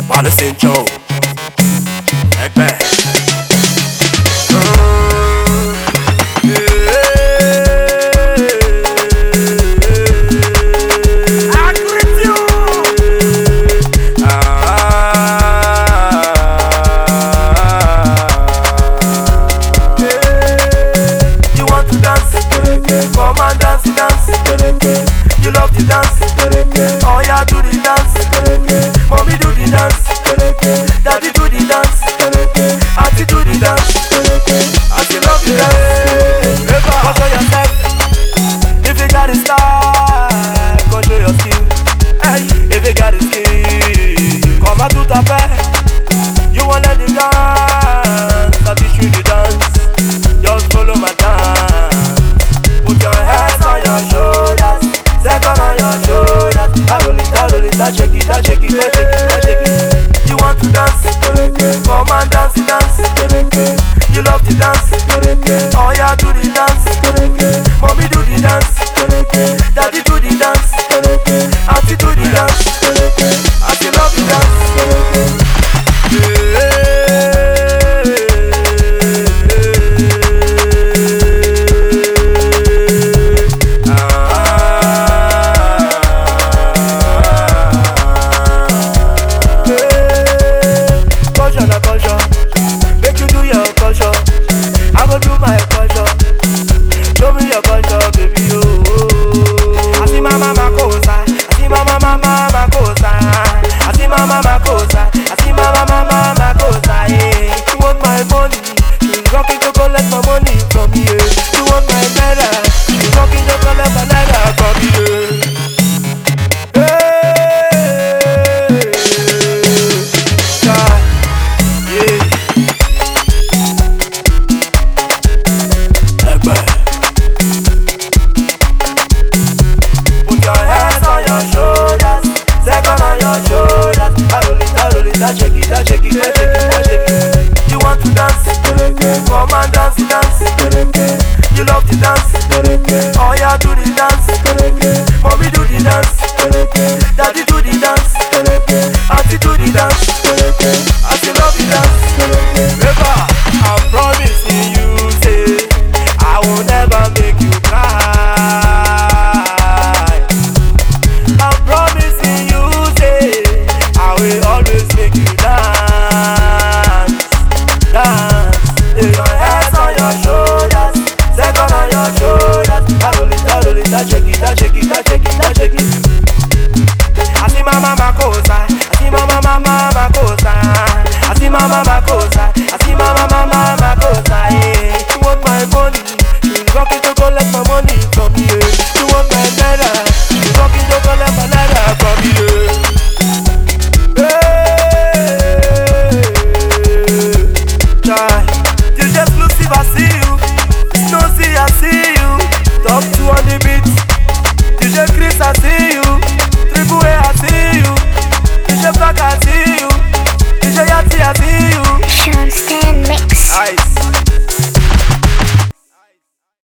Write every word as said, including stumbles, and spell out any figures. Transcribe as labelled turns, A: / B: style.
A: Palo Centro, Egbe.
B: Come and dance, dance. You love to dance. Oh yeah, do the dance. Mommy do the dance. Daddy do the dance. Auntie do the dance. Auntie love the dance. Control yourself. If you got a style, control your skill. If you got a skill, come out to the bed. You wanna let it dance, I teach you the dance. Just follow my dance. Put your hands on your shoulders, second on your shoulders. I roll it, I roll it, I shake it, I shake it, I shake it, I shake it. You want to dance? Come and dance, dance. You love to dance. Oh yeah, do the dance. Mommy do the dance. Daddy do the dance. Auntie do the dance. Auntie love the dance. Make you do your culture, I go do my culture. Show me your culture, baby. Oh, I see my mama cosa, I see my mama mama cosa, I see my mama cosa, I see my mama mama cosa. Yeah, you want my money? You rockin' to collect my money from me. Yeah. You want my naira? You rockin' to collect my naira from me. Yeah. Hey, God, yeah. Put your hands on your shoulders, second on your shoulders. I roll it, I roll it, I shake it, I shake it, I shake it, I shake it. You want to dance? Come and dance, dance. You love to dance. Oh yeah, do the dance. Mommy do the dance. Daddy do the dance. Auntie do the dance. Auntie love the dance. Never, I'm promising you, say I will never make you cry. I'm promising you, say I will always make you dance, dance. Put your hands on your shoulders, second on your shoulders. I roll it, I roll it, I shake it, I shake it, I shake it, I shake it. I see my mama cosa, I see my mama mama cosa, I see my mama cosa.